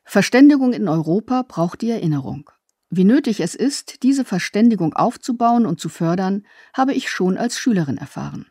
Verständigung in Europa braucht die Erinnerung. Wie nötig es ist, diese Verständigung aufzubauen und zu fördern, habe ich schon als Schülerin erfahren.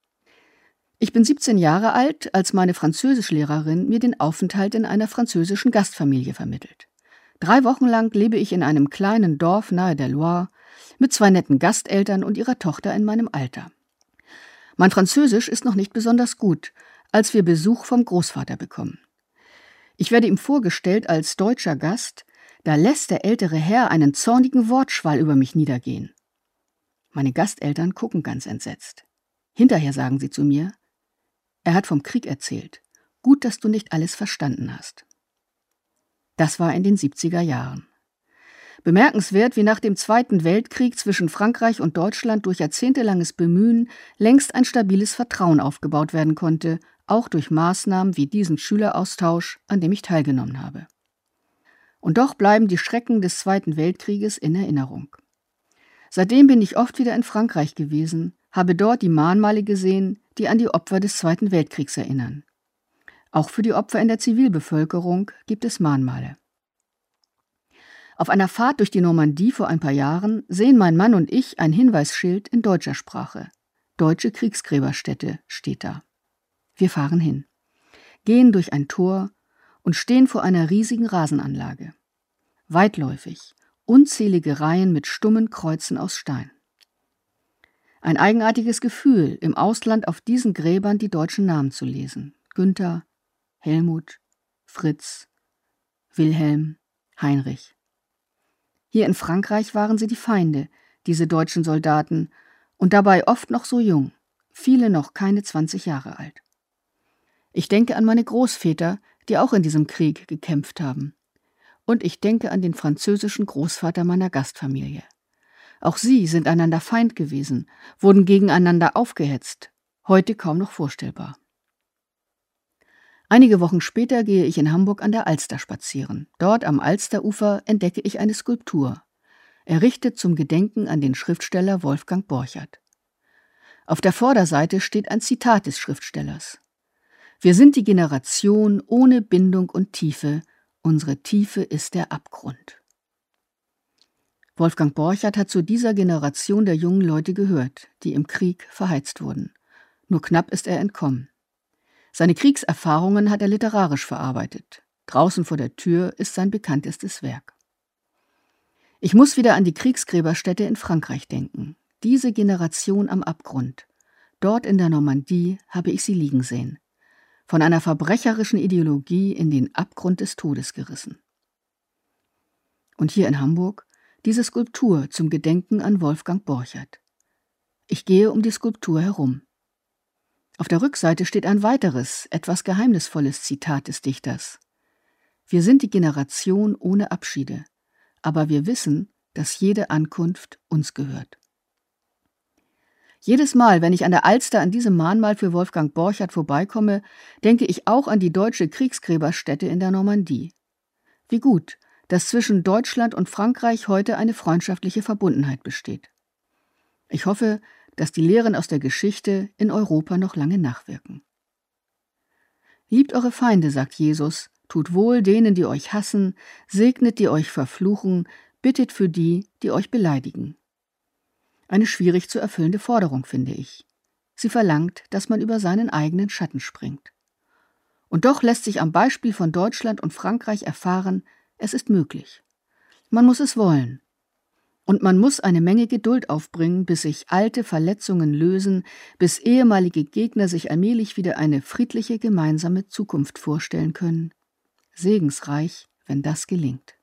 Ich bin 17 Jahre alt, als meine Französischlehrerin mir den Aufenthalt in einer französischen Gastfamilie vermittelt. 3 Wochen lang lebe ich in einem kleinen Dorf nahe der Loire mit 2 netten Gasteltern und ihrer Tochter in meinem Alter. Mein Französisch ist noch nicht besonders gut, als wir Besuch vom Großvater bekommen. Ich werde ihm vorgestellt als deutscher Gast, da lässt der ältere Herr einen zornigen Wortschwall über mich niedergehen. Meine Gasteltern gucken ganz entsetzt. Hinterher sagen sie zu mir: Er hat vom Krieg erzählt. Gut, dass du nicht alles verstanden hast. Das war in den 70er Jahren. Bemerkenswert, wie nach dem Zweiten Weltkrieg zwischen Frankreich und Deutschland durch jahrzehntelanges Bemühen längst ein stabiles Vertrauen aufgebaut werden konnte, auch durch Maßnahmen wie diesen Schüleraustausch, an dem ich teilgenommen habe. Und doch bleiben die Schrecken des Zweiten Weltkrieges in Erinnerung. Seitdem bin ich oft wieder in Frankreich gewesen, habe dort die Mahnmale gesehen, die an die Opfer des Zweiten Weltkriegs erinnern. Auch für die Opfer in der Zivilbevölkerung gibt es Mahnmale. Auf einer Fahrt durch die Normandie vor ein paar Jahren sehen mein Mann und ich ein Hinweisschild in deutscher Sprache. Deutsche Kriegsgräberstätte steht da. Wir fahren hin, gehen durch ein Tor und stehen vor einer riesigen Rasenanlage. Weitläufig, unzählige Reihen mit stummen Kreuzen aus Stein. Ein eigenartiges Gefühl, im Ausland auf diesen Gräbern die deutschen Namen zu lesen. Günther, Helmut, Fritz, Wilhelm, Heinrich. Hier in Frankreich waren sie die Feinde, diese deutschen Soldaten, und dabei oft noch so jung, viele noch keine 20 Jahre alt. Ich denke an meine Großväter, die auch in diesem Krieg gekämpft haben. Und ich denke an den französischen Großvater meiner Gastfamilie. Auch sie sind einander Feind gewesen, wurden gegeneinander aufgehetzt, heute kaum noch vorstellbar. Einige Wochen später gehe ich in Hamburg an der Alster spazieren. Dort am Alsterufer entdecke ich eine Skulptur, errichtet zum Gedenken an den Schriftsteller Wolfgang Borchert. Auf der Vorderseite steht ein Zitat des Schriftstellers: Wir sind die Generation ohne Bindung und Tiefe, unsere Tiefe ist der Abgrund. Wolfgang Borchert hat zu dieser Generation der jungen Leute gehört, die im Krieg verheizt wurden. Nur knapp ist er entkommen. Seine Kriegserfahrungen hat er literarisch verarbeitet. Draußen vor der Tür ist sein bekanntestes Werk. Ich muss wieder an die Kriegsgräberstätte in Frankreich denken. Diese Generation am Abgrund. Dort in der Normandie habe ich sie liegen sehen. Von einer verbrecherischen Ideologie in den Abgrund des Todes gerissen. Und hier in Hamburg diese Skulptur zum Gedenken an Wolfgang Borchert. Ich gehe um die Skulptur herum. Auf der Rückseite steht ein weiteres, etwas geheimnisvolles Zitat des Dichters. Wir sind die Generation ohne Abschiede, aber wir wissen, dass jede Ankunft uns gehört. Jedes Mal, wenn ich an der Alster an diesem Mahnmal für Wolfgang Borchert vorbeikomme, denke ich auch an die deutsche Kriegsgräberstätte in der Normandie. Wie gut, dass zwischen Deutschland und Frankreich heute eine freundschaftliche Verbundenheit besteht. Ich hoffe, dass die Lehren aus der Geschichte in Europa noch lange nachwirken. Liebt eure Feinde, sagt Jesus, tut wohl denen, die euch hassen, segnet, die euch verfluchen, bittet für die, die euch beleidigen. Eine schwierig zu erfüllende Forderung, finde ich. Sie verlangt, dass man über seinen eigenen Schatten springt. Und doch lässt sich am Beispiel von Deutschland und Frankreich erfahren, es ist möglich. Man muss es wollen. Und man muss eine Menge Geduld aufbringen, bis sich alte Verletzungen lösen, bis ehemalige Gegner sich allmählich wieder eine friedliche gemeinsame Zukunft vorstellen können. Segensreich, wenn das gelingt.